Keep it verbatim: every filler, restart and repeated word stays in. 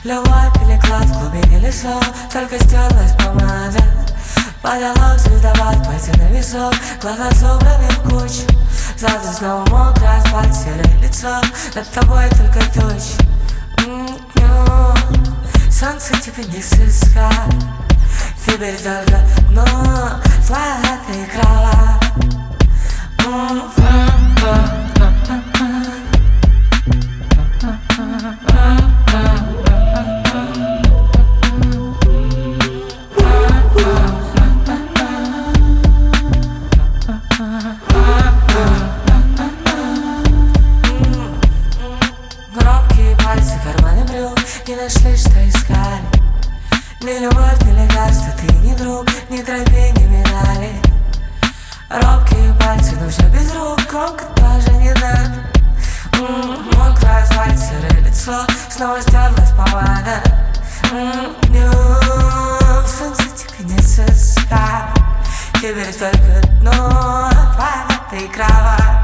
Любой переклад в глубине лесов, только стерлась помада. Потолок звездоват, пальцы на весок, глаза собраны в кучу. Завтра снова мокрый асфальт, серое лицо, над тобой только тучи. Солнце тебе не сыскать, теперь только дно, сладкая кровать. Громкие пальцы, карманы брюк не нашли, что искали. Ни любовь, ни лекарство, ты ни друг, ни тропи, ни медали. Робкие пальцы, но все без рук, громко тоже не надо. Мокрый асфальт, серое лицо, снова стерлась помада. Солнце тебе не сыскать, теперь только дно, твоя кровать.